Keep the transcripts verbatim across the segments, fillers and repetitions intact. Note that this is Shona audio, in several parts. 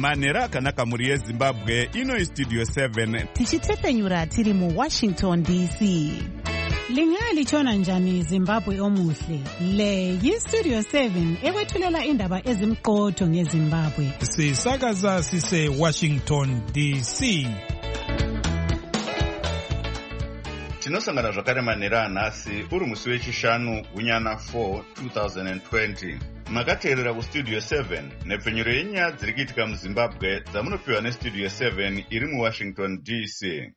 manhero akanaka mhuri yezimbabwe. Ino istudio seven tichitsepenyura tiri muwashington D C. Lingalitshona njani Zimbabwe omuhle? Le yistudio seven ekwethulela indaba ezimqotho ngeZimbabwe. Sisakaza sise Washington D C. tinosangana zvakare manhero anhasi uri musi wechishanu gunyana four twenty twenty. Makateerera kustudio seven nepfenyuro yenyaya dziri kuitika muzimbabwe dzamunopiwa nestudio seven iri muwashington D C.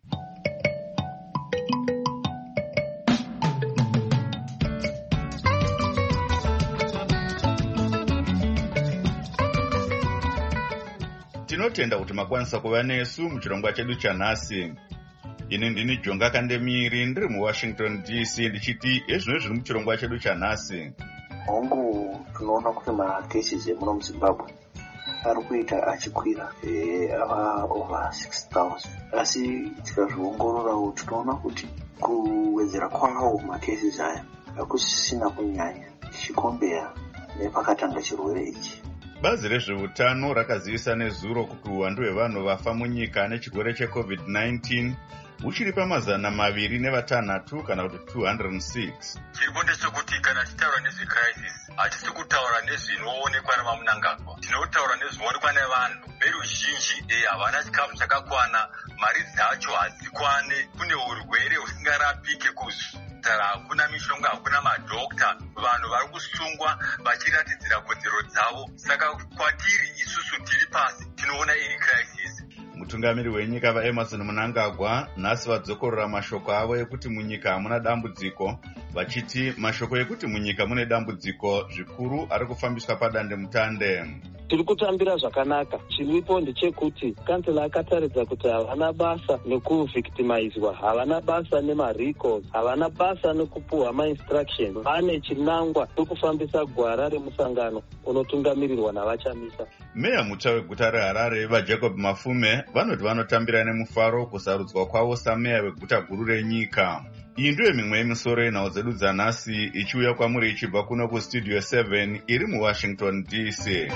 Tinotenda kuti makwanisa kuva nesu muchirongwa chedu chanhasi. Ini ndini Jonga Kandemiri ndiri muWashington D C ndichiti ezvino zviri muchirongwa chedu chanhasi. Hongu tunoona kuti macases emuno muZimbabwe ari kuita achikwira ava over six thousand. Asi tikazviongororawo tinoona kuti kuwedzera kwawo macases aya hakusisina kunyanya tichikombera nepakatanga chirwere ichi. Bazi rezveutano rakazivisa nezuro kuti uwandu hwevanhu vafa munyika nechirwere checovid nineteen uchiri pamazana maviri nevatanhatu kana kuti two hundred six. Chiriko ndechekuti kana tichitaura nezvecrisis hatisi kutaura nezvinoonekwa namamunangagwa, tinotaura nezvinoonekwa nevanhu. Veruzhinji havana chikafu chakakwana, mari dzacho hadzikwane, kune urwere husingarapike kuzvipatara, hakuna mishonga, hakuna madhokta, vanhu vari kusungwa vachiratidzira kodzero dzavo. Saka kwatiri isusu tiri pasi tinoona iri crisis. Mutungamiri wenyika vaEmerson Mnangagwa nhasi vadzokorora mashoko avo ekuti munyika hamuna dambudziko, vachiti mashoko ekuti munyika mune dambudziko zvikuru ari kufambiswa padande mutande. Tiri kutambira zvakanaka. Chiripo ndechekuti kansela akataridza kuti havana basa nekuvictimizwa, havana basa nemarecalls, havana basa nekupuhwa mainstructions. Vane chinangwa chekufambisa gwara remusangano unotungamirirwa navachamisa. Meya mutsva weguta reHarare vaJacob Mafume vanoti vanotambira nemufaro kusarudzwa kwavo sameya weguta guru renyika. Iyi ndiyo mimwe yemisoro yenhau dzedu dzanhasi ichiuya kwamuri ichibva kuno kustudio seven iri muWashington D C.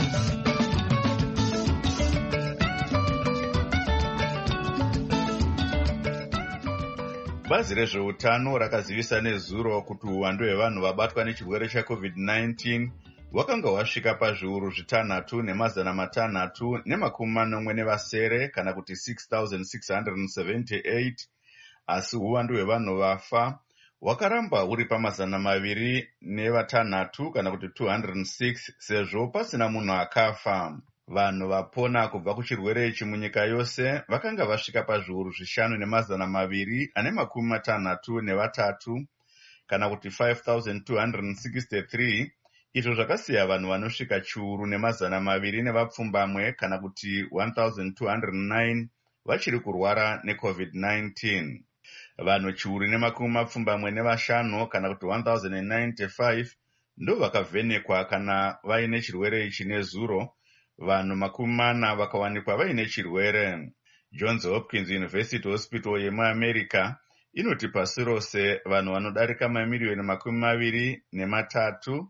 Bazi rezveutano rakazivisa nezuro kuti uwandu hwevanhu vabatwa nechirwere checovid nineteen hwakanga hwasvika pazviuru zvitanhatu nemazana matanhatu nemakumi manomwe nevasere kana kuti six thousand six hundred seventy-eight, asi uwandu hwevanhu vafa hwakaramba huri pamazana maviri nevatanhatu kana kuti two hundred six, sezvo pasina munhu akafa. Vanhu vapona kubva kuchirwere ichi munyika yose vakanga vasvika pazviuru zvishanu nemazana maviri ane makumi matanhatu nevatatu kana kuti five thousand two hundred sixty-three, izvo zvakasiya vanhu vanosvika chiuru nemazana maviri nevapfumbamwe kana kuti one thousand two hundred nine vachiri kurwara necovid nineteen. Vanhu chiuru nemakumi mapfumbamwe nevashanu kana kuti one thousand ninety-five ndo vakavhenekwa kana vaine chirwere ichi nezuro. Vanhu makumi mana vakawanikwa vaine chirwere. Johns Hopkins University Hospital yemuAmerica inoti pasi rose vanhu vanodarika mamiliyoni makumi maviri nematatu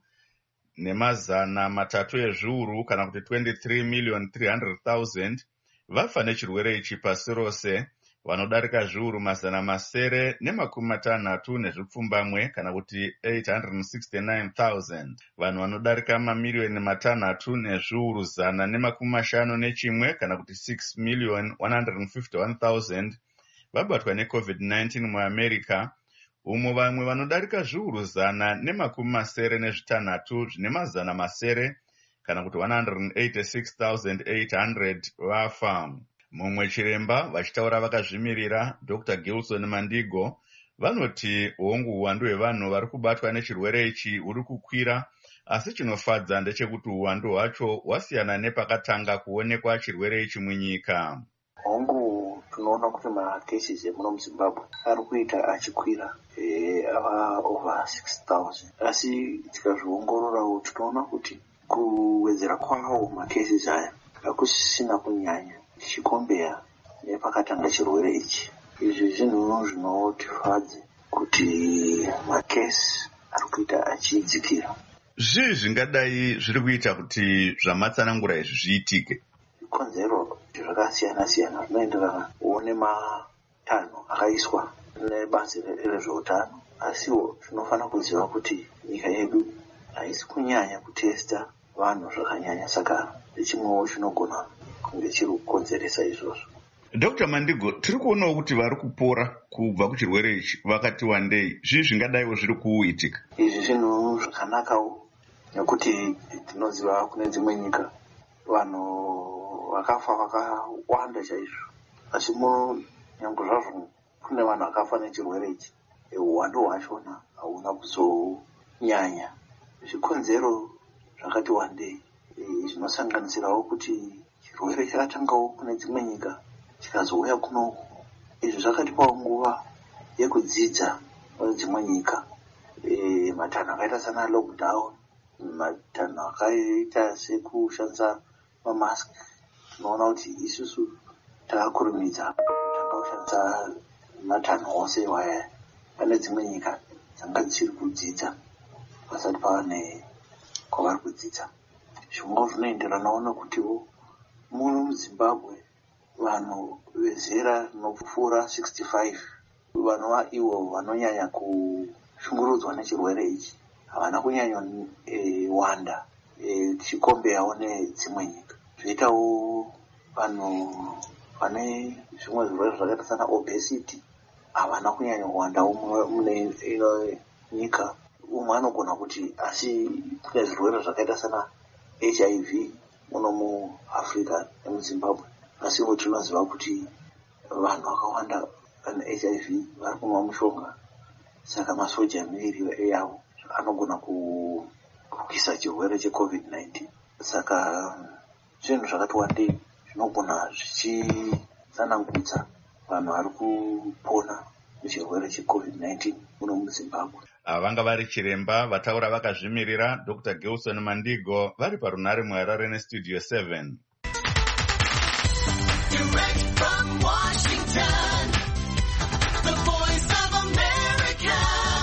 nemazana matatu ezviuru kana kuti twenty-three million three hundred thousand vafa nechirwere ichi pasi rose. Vanodarika zviuru mazana masere nemakumi matanhatu nezvipfumbamwe kana kuti eight hundred sixty-nine thousand. Vanhu vanodarika mamiliyoni matanhatu nezviuru zana nemakumi mashanu nechimwe kana kuti six million one hundred fifty-one thousand vabatwa necovid nineteen muAmerica, umo vamwe vanodarika zviuru zana nemakumi masere nezvitanhatu zvine mazana masere kana kuti one hundred eighty-six thousand eight hundred vafa. Mumwe chiremba vachitaura vakazvimirira Doctor Gilson Mandigo vanoti hongu uwandu hwevanhu vari kubatwa nechirwere ichi huri kukwira, asi chinofadza ndechekuti uwandu hwacho hwasiyana nepakatanga kuonekwa chirwere ichi munyika. Hongu tunoona kuti macases emuno muZimbabwe ari kuita achikwira ava over six thousand. Asi tikazviongororawo tinoona kuti kuwedzera kwawo macases aya hakusisina kunyanya tichikombera nepakatanga chirwere ichi. Izvi zvinhu zvinotifadze kuti makesi ari kuita achidzikira. Zvii zvingadai zviri kuita kuti zvamatsanangura izvi zviitike? zvikonzero zvakasiyana siyana zvinoenderana uone matanho akaiswa nebazi rezveutano, asiwo zvinofanira kuziva kuti nyika yedu haisi kunyanya kutesta vanhu zvakanyanya, saka chimwewo chinogona kunge chiri kukonzeresa izvozvo. Doctor Mandigo, tiri kuonawo kuti vari kupora kubva kuchirwere ichi vakati wandei. Zvii zvingadaiwo zviri kuitika? Izvi zvinhu zvakanakawo nekuti tinoziva kune dzimwe nyika vanhu vakafa vakawanda chaizvo, asi munyange zvazvo kune vanhu vakafa nechirwere ichi, uwandu hwachona hauna kuzonyanya. Zvikonzero zvakati wandei zvinosanganisirawo kuti chirwere chakatangawo kune dzimwe nyika chikazouya kunoku. Izvi zvakatipawo nguva yekudzidza dzimwe nyika, e, matanho akaita sana lockdown, matanho akaita sekushandisa mamask. Tinoona kuti isusu takakurumidza kutanga kushandisa matanho ose iwaya. Pane dzimwe nyika dzanga dzichiri kudzidza pasati pava nekwavari kudzidza. Zvimwe zvinoenderanawo nokutiwo muno muZimbabwe vanhu vezera rinopfuura sixty-five vanova ivo vanonyanya kushungurudzwa nechirwere ichi havana kunyanya e, wanda e, tichikombeyawo nedzimwe nyika. Zvoitawo vanhu vane zvimwe zvirwere zvakaita sana obesity havana kunyanya kuwandawo mune ino nyika. Umwe anogona kuti asi kune zvirwere zvakaita sana H I V muno muAfrica nemuZimbabwe, asi tinoziva kuti vanhu vakawanda vane H I V vari kumwa mushonga, saka masoja emiviri yavo anogona kukisa chirwere checovid nineteen. Saka zvinhu zvakati wandei zvinogona zvichitsanangudza vanhu vari kupona nechirwere checovid nineteen muno muZimbabwe. Vanga vari chiremba vataura vakazvimirira Doctor Gelson Mandigo vari parunare muHarare nestudio seven. Direct from Washington, the voice of America,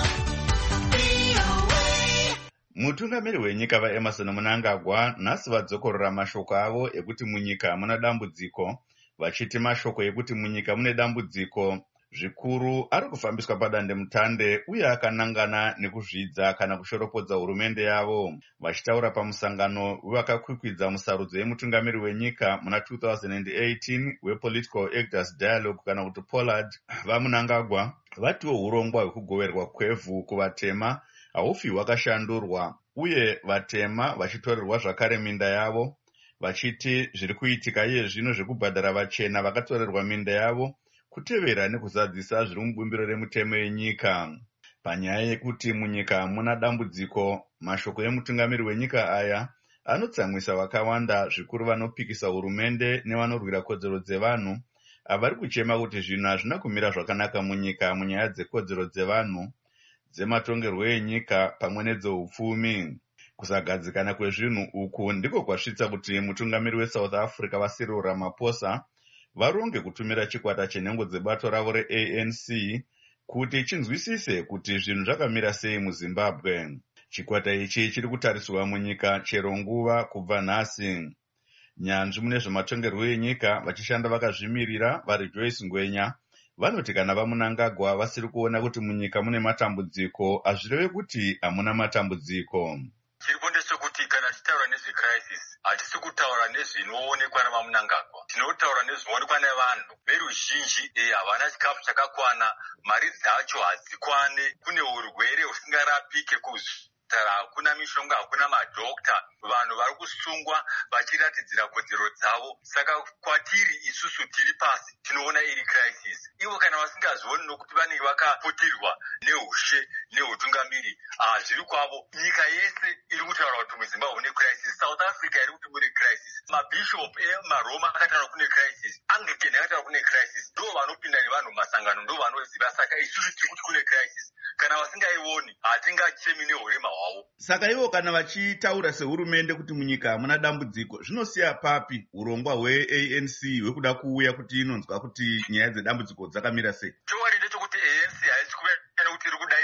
V O A. Mutungamiri wenyika vaEmerson Mnangagwa nhasi vadzokorora mashoko avo ekuti munyika muna dambudziko, vachiti mashoko ekuti munyika mune dambudziko zvikuru ari kufambiswa padandemutande uye akanangana nekuzvidza kana kushoropodza hurumende yavo. Vachitaura pamusangano wevakakwikwidza musarudzo yemutungamiri wenyika muna two thousand eighteen wePolitical Actors Dialogue kana kuti Pollard, vaMnangagwa vatiwo urongwa hwekugoverwa kwevhu kuvatema haufi hwakashandurwa, uye vatema vachitorerwa zvakare minda yavo, vachiti zviri kuitika iye zvino zvekubhadhara vachena vakatorerwa minda yavo kutevera nekuzadzisa zviri mubumbiro remutemo yenyika. Panyaya yekuti munyika muna dambudziko, mashoko emutungamiri wenyika aya anotsamwisa vakawanda, zvikuru vanopikisa hurumende nevanorwira kodzero dzevanhu avari kuchema kuti zvinhu hazvina kumira zvakanaka munyika munyaya dzekodzero dzevanhu, dzematongerwo enyika pamwe nedzeupfumi. Kusagadzikana kwezvinhu uku ndiko kwasvitsa kuti mutungamiri weSouth Africa vaCyril Ramaphosa varonge kutumira chikwata chenhengo dzebato ravo reA N C kuti chinzwisise kuti zvinhu zvakamira sei muZimbabwe. Chikwata ichi chiri kutariswa munyika chero nguva kubva nhasi. Nyanzvi mune zvematongerwo enyika vachishanda vakazvimirira vari Joyce Ngwenya vanoti kana vaMnangagwa vasiri kuona kuti munyika mune matambudziko, hazvireve kuti hamuna matambudziko. Chiripo ndechekuti kana tichitaura nezvecrisis hatisi kutaura nezvinoonekwa navaMnangagwa, tinotaura nezvinoonekwa nevanhu veruzhinji. Havana chikafu chakakwana, mari dzacho hadzikwane, kune urwere husingarapike kuzvipatara, hakuna mishonga, hakuna madhokta, vanhu vari kusungwa vachiratidzira kodzero dzavo. Saka kwatiri isusu tiri pasi tinoona iri crisis. Ivo kana vasingazvioni nokuti vanenge vakaputirwa neushe neutungamiri zviri kwavo. Nyika yese iri kutaura kuti muZimbabwe mune crisis, South Africa iri kuti mune crisis, mabhishop emaroma akataura kune crisis, Anglican akataura kune crisis. Ndo vanopinda nevanhu mumasangano, ndo vanoziva. Saka isusu tiri kuti kune crisis. Kana vasingaioni hatingachemi nehurema hwavo. Saka ivo kana vachitaura sehurumende kuti munyika muna dambudziko, zvinosiya papi urongwa hweA N C hwekuda kuuya kuti inonzwa kuti nyaya dzedambudziko dzakamira sei? Chokwadi ndechekuti A N C haisi kuve nekuti iri kudaidzwa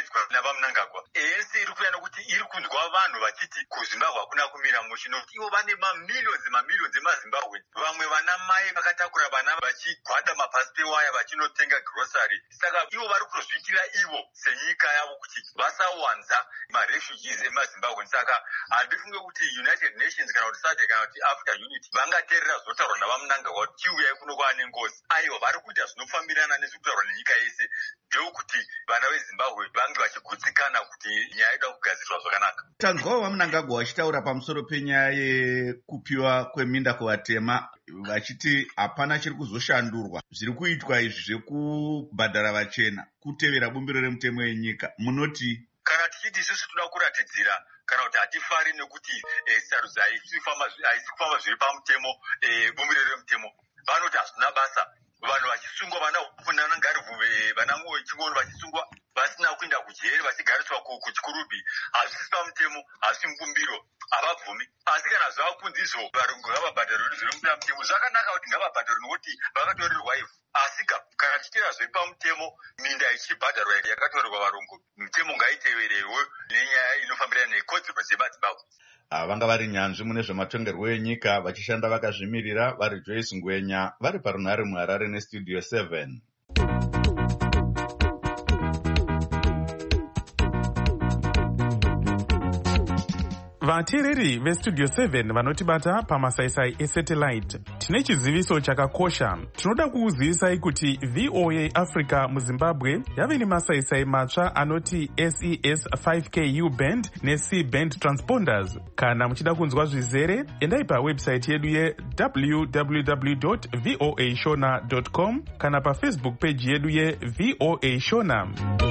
vamunangagwa ese iri kuyana kuti iri kunzwa vanhu vachiti kuzimbabwe hakuna kumira mushe nokuti ivo vane mamiliyonzi mamiliyonzi emazimbabwe vamwe vana mai vakatakura vana vachigwada mapasi pewaya vachinotenga grosary saka ivo vari kutozviitira ivo senyika yavo kuti vasawanza marefugees emazimbabwe saka handifunge kuti United Nations kana kuti SADC kana kuti Africa Unity vangateerera zvinotaurwa navamunangagwa kuti chiuyai kuno kwaane ngozi aiwa vari kuita zvinofambirana nezvekutaurwa nenyika yese ndeukuti vana vezimbabwe vange vachigutsikana kuti nyaya ida kugadzirwa zvakanaka. Tanzwawo vamunangagwa vachitaura pamusoro penyaya yekupiwa kweminda kuvatema vachiti hapana chiri kuzoshandurwa zviri kuitwa izvi zvekubhadhara vachena kutevera bumbiro remutemo wenyika munoti kana tichiti isusu toda kuratidzira kana kuti hatifari nekuti sarudzo haisi kufamba zviri pamutemo bumbiro remutemo vanoti hazvina basa vanhu vachisungwa vana vanangarivhuve vanamwe chingono vachisungwa vasina kuenda kujeri vachigariswa kuchikurubhi hazvisi pamutemo hazvisi mubumbiro havabvumi asi kana zvava kunzi izvo varungu ngavabhadharwe zviri pamutemo zvakanaka kuti ngavabhadharwe nokuti vakatorerwa ivhu asi kana tichitera zviri pamutemo minda ichibhadharwa yakatorerwa varungu mutemo ngaiteverewo nenyaya inofambirana nekodzero dzemazimbabwe. vanga vari nyanzvi mune zvematongerwo enyika vachishanda vakazvimirira vari Joyce Ngwenya vari parunhare muHarare nestudio seven. vateereri vestudio seven vanotibata pamasaisai esatellite tine chiziviso chakakosha. Tinoda kukuzivisai kuti V O A Africa muZimbabwe yave nemasaisai matsva anoti S E S five K U band ne-C band transponders. Kana muchida kunzwa zvizere endai pawebsite yedu ye w w w dot voa shona dot com kana pafacebook page yedu ye V O A Shona.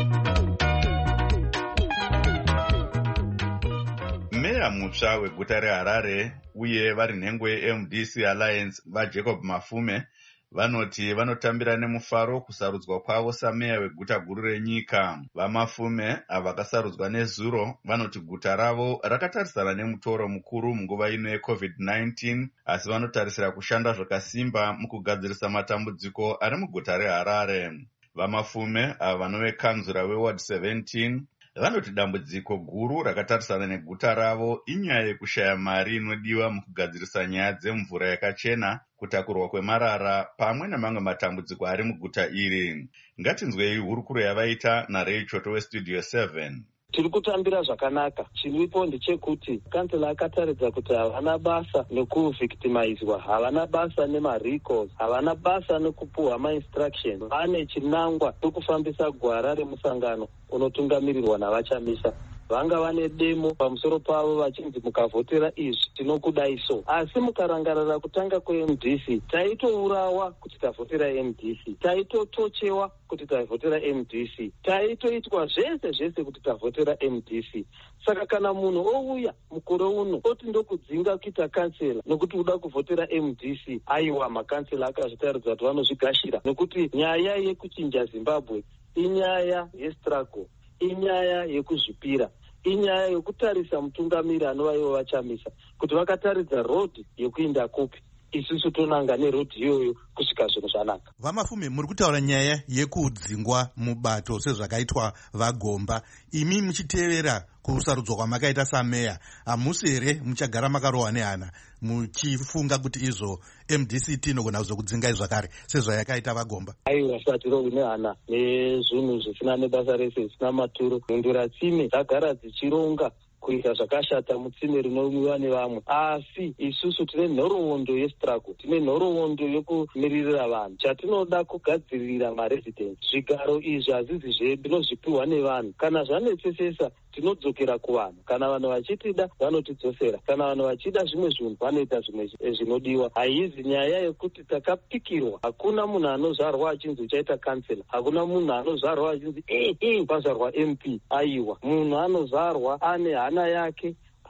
Meya mutsva weguta reHarare uye vari nhengo ye-M D C Alliance vaJacob Mafume vanoti vanotambira nemufaro kusarudzwa kwavo sameya weguta guru renyika. VaMafume ava vakasarudzwa nezuro vanoti guta ravo rakatarisana nemutoro mukuru munguva ino yeCovid nineteen asi vanotarisira kushanda zvakasimba mukugadzirisa matambudziko ari muguta reHarare. VaMafume ava vanove kanzura weWard seventeen vanoti dambudziko guru rakatarisana neguta ravo inyaya yekushaya mari inodiwa mukugadzirisa nyaya dzemvura yakachena, kutakurwa kwemarara pamwe nemamwe matambudziko ari muguta iri. Ngatinzwei hurukuro yavaita naRay Choto westudio seven. Tiri kutambira zvakanaka. Chiripo ndechekuti kansela akataridza kuti havana basa nekuvictimizwa, havana basa nemarecalls, havana basa nekupuhwa mainstructions. Vane chinangwa chekufambisa gwara remusangano unotungamirirwa navachamisa. Vanga vane demo pamusoro pavo vachinzi mukavhotera izvi tinokudai so. Asi mukarangarira kutanga kwe-M D C taitourawa kuti tavhotera M D C, taitotochewa kuti tavhotera M D C, taitoitwa zvese zvese kuti tavhotera M D C. Saka kana munhu ouya mukore uno oti ndokudzinga kuita kansela nokuti uda kuvhotera M D C, aiwa makansela akazvitaridza kuti vanozvigashira nokuti nyaya yekuchinja Zimbabwe inyaya yestruggle, inyaya yekuzvipira, inyaya yekutarisa mutungamiri anova ivo vachamisa kuti vakataridza road yekuinda kupi, isusu tonanga neroad iyoyo kusvika zvinhu zvanaka. VaMafume, muri kutaura nyaya yekudzingwa mubato sezvakaitwa vaGomba. Imi muchitevera kusarudzwa kwamakaita sameya, hamusi here muchagara makarohwa nehana muchifunga kuti izvo M D C tinogona kuzokudzingai zvakare sezvayakaita vaGomba? Aiwa, satirohwi nehana nezvinhu zvisina nebasa rese, zvisina maturo. Ndura tsime dzagara dzichironga kuita zvakashata mutsime rinomwiwa nevamwe, asi isusu tine nhoroondo yestruggle, tine nhoroondo yokumiririra vanhu. Chatinoda kugadzirira maresidents. Zvigaro izvi hazvizi zvedu, tinozvipiwa nevanhu. Kana zvanetsesesa tinodzokera kuvanhu. Kana vanhu vachitida vanotidzosera, kana vanhu vachida zvimwe zvinhu vanoita zvimwe zvinodiwa. Haizi nyaya yekuti takapikirwa. Hakuna munhu anozvarwa achinzi uchaita kansela, hakuna munhu anozvarwa achinzi eh eh pazvarwa M P. Aiwa, munhu anozvarwa ane hana yake,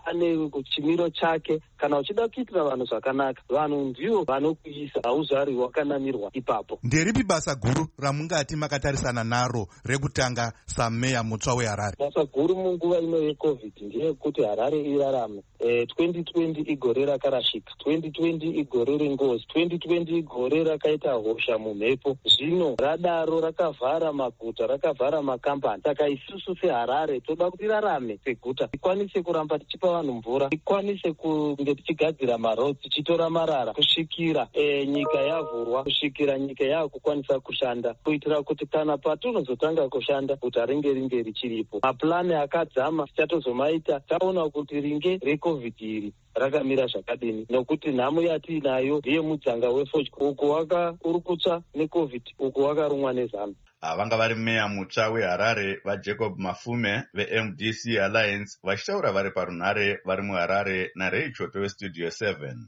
ane chimiro chake. Kana uchida kuitira vanhu zvakanaka, vanhu ndivo vanokuisa, hauzvari wakanamirwa ipapo. Nderipi basa guru ramungati makatarisana naro rekutanga sameya mutsva weHarare? Basa guru munguva ino yeCovid ndeyekuti Harare irarame. Eh, twenty twenty igore rakarashika, twenty twenty igore rengozi, twenty twenty igore rakaita hosha mumhepo. Zvino radaro rakavhara maguta, rakavhara makambani. Saka isusu seHarare toda kuti rarame seguta, tikwanise kuramba tichipa vanhu mvura, tikwanise kunge tichigadzira maroads, tichitora marara kusvikira eh, nyika yavhurwa, kusvikira nyika yakukwanisa kushanda, kuitira kuti kana patunozotanga kushanda guta ringe ringe richiripo. Maplani akadzama tichatozomaita taona kuti ringe reCovid iri rakamira zvakadini, nokuti nhamo yatiinayo ndiye mudzanga weFoch, uko waka uri kutsva neCovid, uko wakarumwa nezano. Vanga vari meya mutsva weHarare vaJacob Mafume veM D C Alliance vachitaura vari parunhare vari muHarare naRay Choto weStudio seven.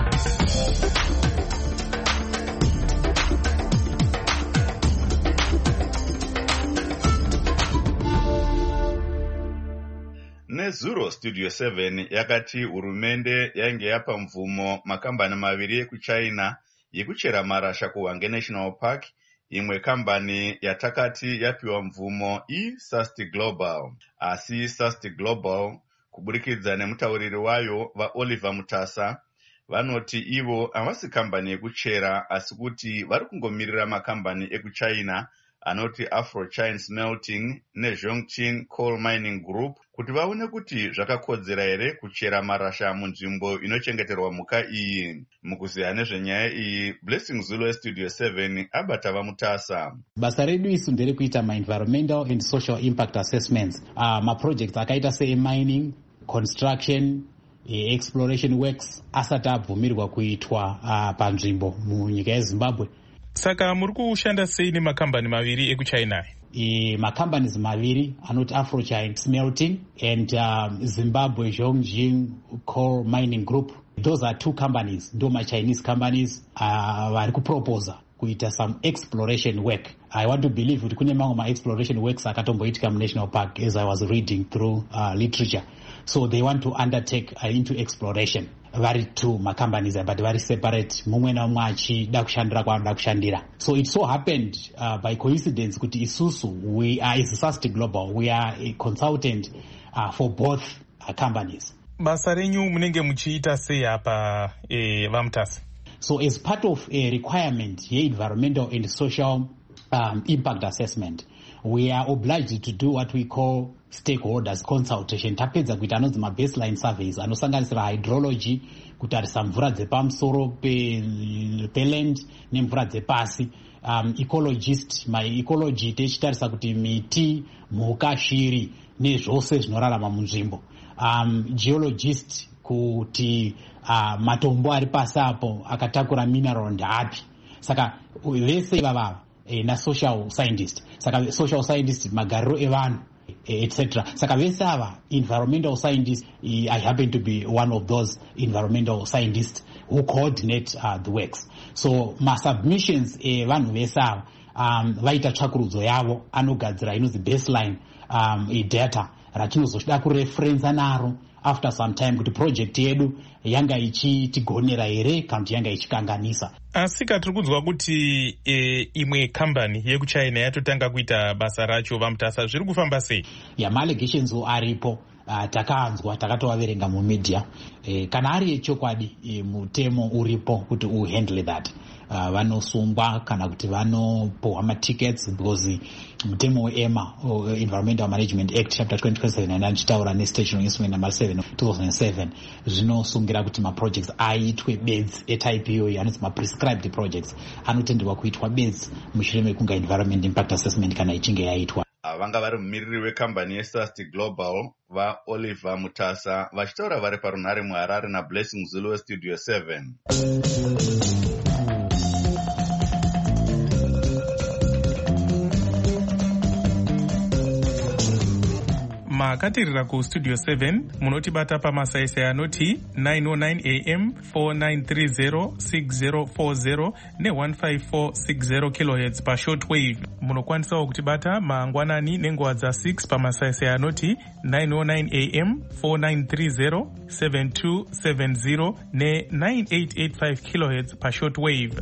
Nezuro Studio seven yakati hurumende yainge yapa mvumo makambani maviri ekuchina yekuchera marasha kuHwange National Park. Imwe kambani yatakati yapiwa mvumo iSust Global. Asi Sust Global kuburikidza nemutauriri wayo vaOliver Mutasa vanoti ivo havasi kambani yekuchera asi kuti vari kungomirira makambani ekuchina anoti Afro China Smelting neZhongqing Coal Mining Group kuti vaone kuti zvakakodzera here kuchera marasha munzvimbo inochengeterwa mhuka iyi. Mukuziya nezvenyaya iyi, Blessing Zulu weStudio seven abata vamutasa. Basa redu isu nderekuita ma-environmental and social impact assessments. Uh, ma-projects akaita se-mining, construction, e exploration works asati abvumirwa kuitwa uh, panzvimbo munyika yeZimbabwe. Saka muri kushanda sei nemakambani maviri ekuchina? E, macompanies maviri anoti Afro China Smelting and um, Zimbabwe Zhongqing Coal Mining Group. Those are two companies, ndo ma-Chinese companies uh, vari kuproposa kuita some exploration work. I want to believe kuti kune mamwe ma-exploration works akatomboitika muNational Park as I was reading through uh, literature. So they want to undertake uh, into exploration. Vari two macompanies but very separate, mumwe na mumwe achida kushandira kwaanoda kushandira. So it so happened uh, by coincidence kuti isusu we are is Sust Global, we are a consultant uh, for both uh, companies. Basa renyu munenge muchiita sei apa eh, vamutasa? So as part of a requirement ye environmental and social um, impact assessment, we are obliged to do what we call stakeholders consultation. Tapedza kuita anonzi ma-baseline surveys anosanganisira hydrology, kutarisa mvura dzepamusoro pe, pe land nemvura dzepasi, um, ecologist, my-ecology techitarisa kuti miti, mhuka, shiri nezvose zvinorarama munzvimbo, um, geologist kuti uh, matombo ari pasi apo akatakura mineral ndeapi. Saka vese ivava eh, na social scientist, saka social scientist magariro evanhu et cetera. Saka vese ava environmental scientists, I happen to be one of those environmental scientists who coordinate uh, the works. So ma submissions eh, vanhu vese ava um, vaita tsvakurudzo yavo anogadzira inonzi baseline um, data ratinozoda kureferensa naro after some time kuti project yedu yanga ichitigonera here kana kuti yanga ichikanganisa. Asi tiri kunzwa kuti e, imwe kambani yekuchina yatotanga kuita basa racho vamutasa, zviri kufamba sei? Ya ma-allegations aripo, uh, takaanzwa takatovaverenga mumedia. E, kana ari echokwadi e, mutemo uripo kuti uhandle that. Uh, vanosungwa kana kuti vanopohwa matickets because mutemo weEMA, uh, Environmental Management Act chapter twenty twenty-seven anachitaura nestational instrument number seven two thousand seven zvinosungira kuti maprojects aitwe beds etype iyoyi anonzi ma-prescribed projects anotenderwa kuitwa beds mushure mekunga environment impact assessment kana ichinge yaitwa. Vanga vari mumiriri wekambani yeSust Global vaOliver Mutasa vachitaura vari parunhare muHarare naBlessing Zulu weStudio seven. makatirira kustudio seven munotibata pamasaisai anoti nine oh nine a m four nine three zero six zero four zero ne one five four six zero kilohertz pashortwave. Munokwanisawo kutibata mangwanani nenguva dza six pamasaisai anoti nine oh nine a m four nine three zero seven two seven zero ne nine eight eight five kilohertz pashortwave.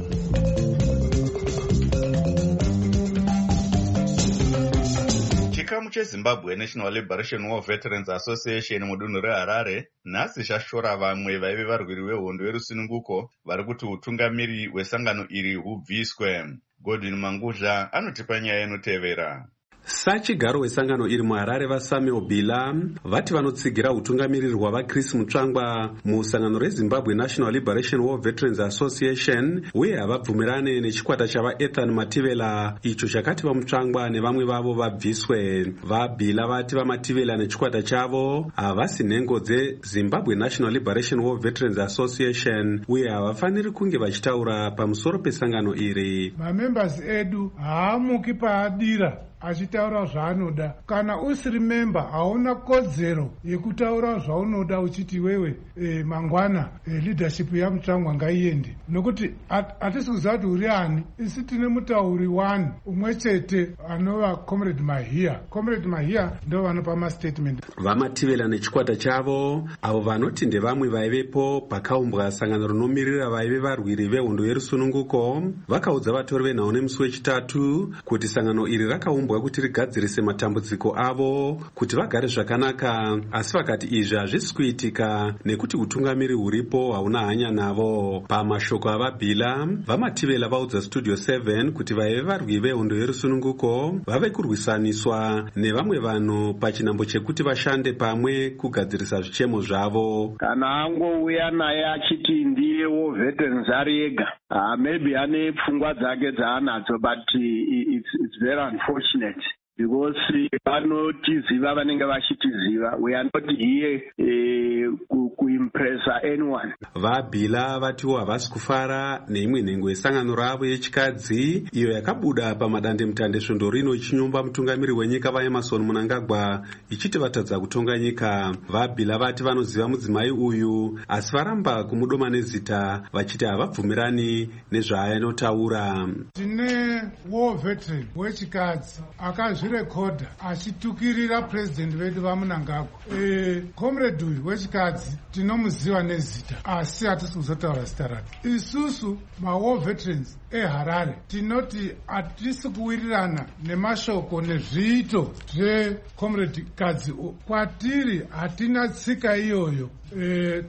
chikamu chezimbabwe National Liberation War Veterans Association mudunhu reHarare nhasi chashora vamwe vaive varwiri vehondo yerusununguko vari kuti utungamiri hwesangano iri hubviswe. Godwin Manguzha anotipa nyaya inotevera. Sachigaro wesangano iri muHarare vaSamuel Bila vati vanotsigira utungamiriri hwavaChris Mutsvangwa musangano reZimbabwe National Liberation War Veterans Association uye havabvumirane nechikwata chavaEthan Mativela icho chakati vaMutsvangwa nevamwe vavo vabviswe. VaBila vati vaMativela nechikwata chavo havasi nhengo dzeZimbabwe National Liberation War Veterans Association uye havafaniri kunge vachitaura pamusoro pesangano iri. Mamembers edu haamuki paadira achitaura zvaanoda. Kana usiri member hauna kodzero yekutaura zvaunoda uchiti wewe e, mangwana e, leadership yaMutsvangwa ngaiende, nokuti hatisi kuziva kuti uri ani. Isi tine mutauri one umwe chete anova Comrade Mahia. Comrade Mahia ndo vanopa mastatement. VaMativela nechikwata chavo avo vanoti ndevamwe vaivepo pakaumbwa sangano rinomirira vaive varwiri vehondo yerusununguko vakaudza vatori venhau nemusi wechitatu kuti sangano iri rakaumbwa kuti rigadzirise matambudziko avo kuti vagare zvakanaka, asi vakati izvi hazvisi kuitika nekuti utungamiri huripo hauna hanya navo. Pamashoko avaBila vaMativela vaudza Studio seven kuti vaive varwi vehondo yerusununguko vave kurwisaniswa nevamwe vanhu pachinhambo chekuti vashande pamwe kugadzirisa zvichemo zvavo. Kana angouya naye achiti ndiyewo veterans ari ega, uh, maybe ane pfungwa dzake dzaanadzo, but it's, it's very unfortunate because vanotiziva vanenge vachitiziva. We are not here uh, kuimpress anyone. VaBila vatiwo havasi kufara neimwe nhengo yesangano ravo yechikadzi iyo yakabuda pamadandemutande svondo rino ichinyumba mutungamiri wenyika vaEmmerson Mnangagwa ichiti vatadza kutonga nyika. VaBila vati vanoziva mudzimai uyu asi varamba kumudoma nezita vachiti havabvumirani nezvaanotaura. Tine war veteran wechikadzi akazvirekodha achitukirira president vedu vaMnangagwa. E, comrade uyu wechikadzi tinomuziva nezita asi hatisi kuzotaura zita rake. Isusu mawar veterans eHarare tinoti hatisi kuwirirana nemashoko nezviito zvecomrade kadzi. Kwatiri hatina tsika iyoyo. E,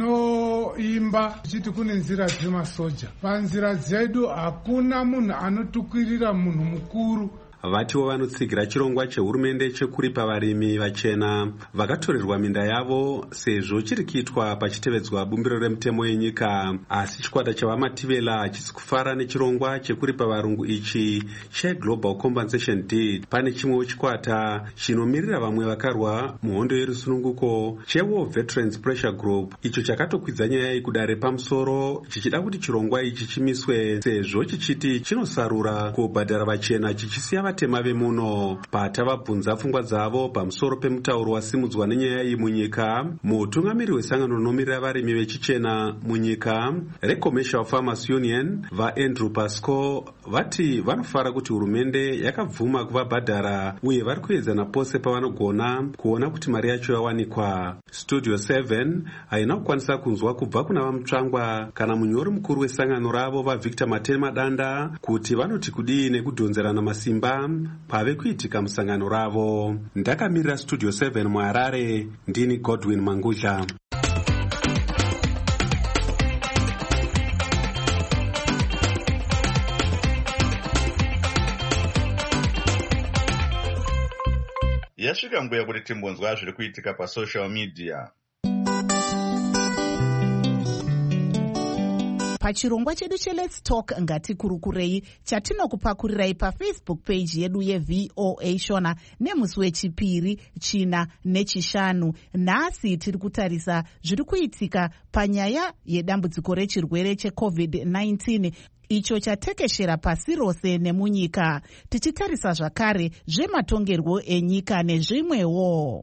tinoimba tichiti kune nzira dzemasoja. Panzira dzedu hakuna munhu anotukirira munhu mukuru. Vatiwo vanotsigira chirongwa chehurumende chekuripa varimi vachena vakatorerwa minda yavo sezvo chiri kuitwa pachitevedzwa bumbiro remutemo yenyika. Asi chikwata chavaMativela hachisi kufara nechirongwa chekuripa varungu ichi cheGlobal Compensation Deed. Pane chimwewo chikwata chinomirira vamwe vakarwa muhondo yerusununguko cheWar Veterans Pressure Group icho chakatokwidza nyaya kudare pamusoro chichida kuti chirongwa ichi chimiswe sezvo chichiti chinosarura kubhadhara vachena chichisiya vatema vemuno. Patavabvunza pfungwa dzavo pamusoro pemutauro wasimudzwa nenyaya iyi munyika, mutungamiri wesangano rinomirira varimi vechichena munyika reCommercial Farmers Union vaAndrew Pasco vati vanofara kuti hurumende yakabvuma kuvabhadhara uye vari kuedzana pose pavanogona kuona kuti mari yacho yawanikwa. Studio seven haina kukwanisa kunzwa kubva kuna vaMutsvangwa kana munyori mukuru wesangano ravo vaVictor Matema Danda kuti vanoti kudii nekudhonzerana masimba pave kuitika musangano ravo. Ndakamirira Studio seven muHarare, ndini Godwin Manguzha. Yasvika nguva yekuti timbonzwa zviri kuitika pasocial media. Pachirongwa chedu cheLet's Talk ngatikurukurei chatinokupakurirai paFacebook page yedu yeV O A Shona nemusi wechipiri, china nechishanu. Nhasi tiri kutarisa zviri kuitika panyaya yedambudziko rechirwere cheCovid nineteen icho chatekeshera pasi rose nemunyika, tichitarisa zvakare zvematongerwo enyika nezvimwewo.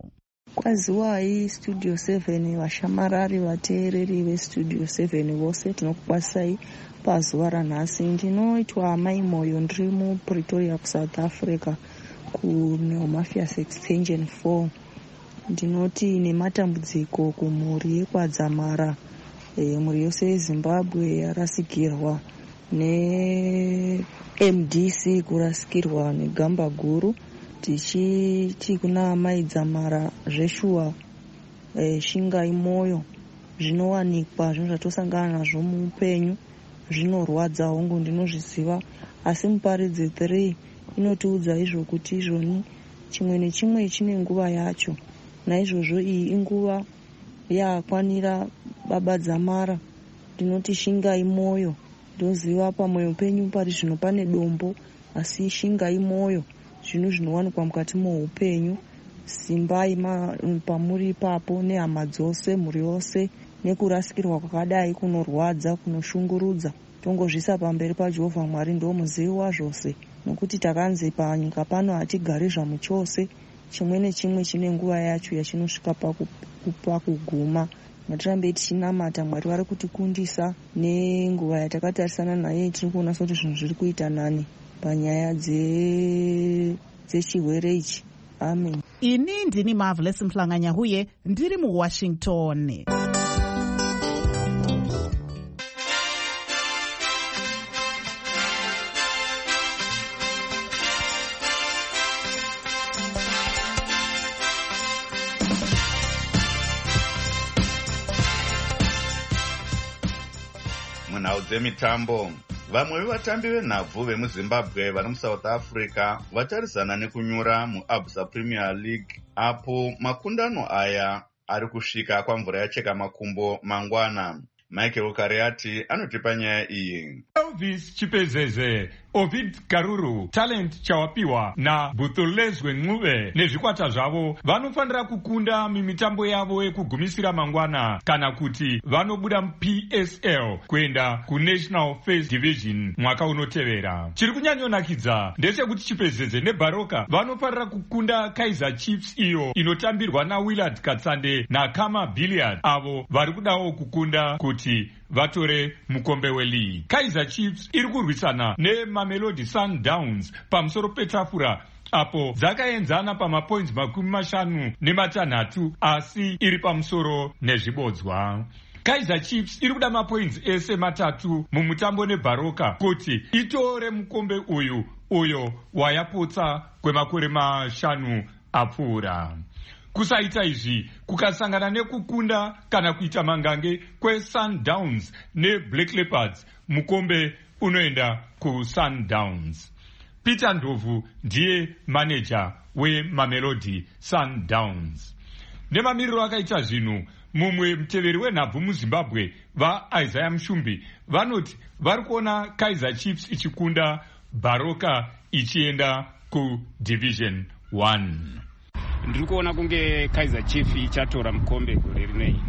kwaziwai studio seven vashamarari vateereri vestudio seven vose tinokukwasai pazuva ranhasi. Ndinoitwa Mai Moyo, ndiri mupretoria kusouth africa kunehome affairs extension four. Ndinoti nematambudziko kumhuri yekwadzamara, e, mhuri yose yezimbabwe yarasikirwa neM D C kurasikirwa negamba guru. Tichiti kuna mai dzamara zveshuwa, e, shingai moyo, zvinowanikwa zvinhu zvatosangana nazvo muupenyu zvinorwadza hongu, ndinozviziva, asi muparidzi three inotiudza izvo kuti izvoni chimwe nechimwe chine nguva yacho. Naizvozvo iyi inguva yakwanira baba dzamara. Ndinoti shingai moyo, ndoziva pamwoyo penyu pari zvino pane dombo, asi shingai moyo, zvinhu zvinowanikwa mukati moupenyu. Simbai pamuri ipapo nehama dzose, mhuri yose, nekurasikirwa kwakadai kunorwadza, kunoshungurudza. Tongozvisa pamberi paJehovha Mwari, ndo muzivi wazvose, nokuti takanzi panyika pano hatigari zvamuchose. Chimwe nechimwe chine nguva yacho yachinosvika pakuguma. Ngatirambei tichinamata Mwari vari kutikundisa nenguva yatakatarisana naye. Tiri kuona kuti zvinhu zviri kuita nani panyaya dzechirwere ichi. Amen. Ini ndini Marvelous Mhlanganya-Huye, ndiri muWashington. Munhau dzemitambo, vamwe vevatambi venhabvu vemuzimbabwe vari muSouth Africa vatarisana nekunyura muAbsa Premier League, apo makundano aya ari kusvika kwamvura yacheka makumbo mangwana. Michael Kariati anotipa nyaya iyi. Elvis Chipezeze, Ovid Karuru, Talent Chawapiwa na Butholezwe Ncube nezvikwata zvavo vanofanira kukunda mimitambo yavo yekugumisira mangwana kana kuti vanobuda muP S L kuenda kuNational First Division mwaka unotevera. Chiri kunyanyonakidza ndechekuti Chipezeze neBaroka vanofanira kukunda Kaizer Chiefs iyo inotambirwa naWillard Katsande naKama Billiard, avo vari kudawo kukunda kuti vatore mukombe weleague. Kaizer Chiefs iri kurwisana neMamelodi Sundowns pamusoro petafura, apo dzakaenzana pamapoints makumi mashanu nematanhatu, asi iri pamusoro nezvibodzwa. Kaizer Chiefs iri kuda mapoints ese matatu mumutambo neBaroka kuti itore mukombe uyu uyo wayapotsa kwemakore mashanu apfuura. Kusaita izvi kukasangana nekukunda kana kuita mangange kweSundowns neBlack Leopards, mukombe unoenda kuSundowns. Peter Ndlovu ndiye manager weMamelodi Sundowns. Nemamiriro akaita zvinhu, mumwe muteveri wenhabvu muZimbabwe vaIsaiah Mushumbi vanoti vari kuona Kaizer Chiefs ichikunda, Baroka ichienda kuDivision one. Ndiri kuona kunge Kaizer Chiefs ichatora mukombe gore rinei.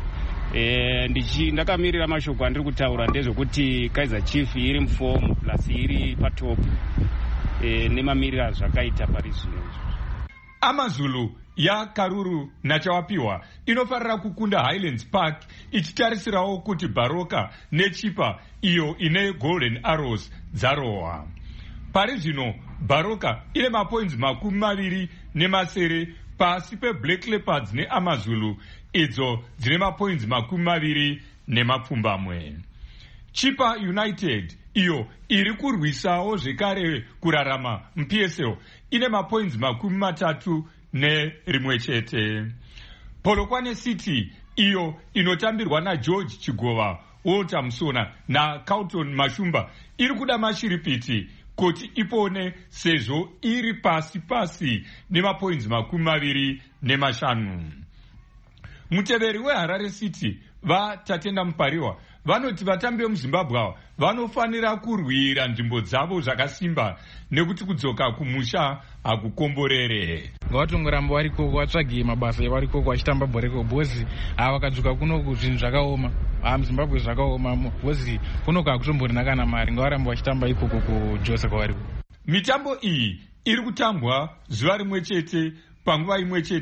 E, ndichi ndakamirira mashoko andiri kutaura ndezvekuti Kaizer Chiefs iri muform plus iri patop, e, nemamirira zvakaita pari zvino. AmaZulu yaKaruru naChawapiwa inofarira kukunda Highlands Park ichitarisirawo kuti Baroka neChipa iyo ine Golden Arrows dzarohwa. Pari zvino Baroka ine mapoints makumi maviri nemasere pasi peBlack Leopards neAmaZulu idzo dzine mapoints makumi maviri nemapfumbamwe. Chipa United iyo iri kurwisawo zvekare kurarama muP S L ine mapoints makumi matatu nerimwe chete. Polokwane City iyo inotambirwa naGeorge Chigova, Walter Musona naCarlton Mashumba iri kuda mashiripiti kuti ipone sezvo iri pasi pasi nemapoints makumi maviri nemashanu. Muteveri weHarare City vaTatenda Mupariwa vanoti vatambi vemuZimbabwe ava vanofanira kurwira nzvimbo dzavo zvakasimba nekuti kudzoka kumusha hakukomborere. Ngavatongoramba vari koko vatsvage mabasa evari koko vachitamba bhoreko bhozi ava vakadzoka kunoku zvinhu zvakaoma. Ah, muZimbabwe zvakaoma bhozi kunoku hakutomborina kana mari, ngavaramba vachitamba ikoko kujose kwavari. Mitambo iyi iri kutambwa zuva rimwe chete panguva imwe chete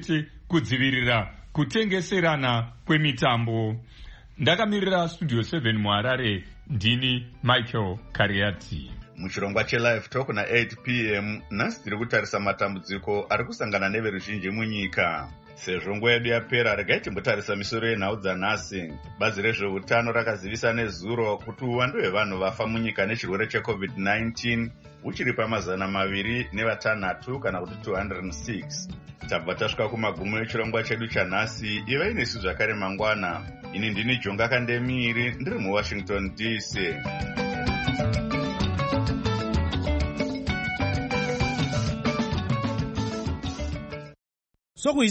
kudzivirira kutengeserana kwemitambo. Ndakamirira Studio seven muHarare, ndini Michael Kariati. Muchirongwa cheLive Talk na eight p m nhasi tiri kutarisa matambudziko ari kusangana neveruzhinji munyika. Sezvo nguva yedu yapera, regai timbotarisa misoro yenhau dzanhasi. Bazi rezveutano rakazivisa nezuro kuti uwandu hwevanhu vafa munyika nechirwere checovid nineteen uchiri pamazana maviri nevatanhatu kana kuti two hundred six. Tabva tasvika kumagumo echirongwa chedu chanhasi. Ivai nesu zvakare mangwana. Ini ndini Jonga Kandemiri, ndiri muWashington D C. So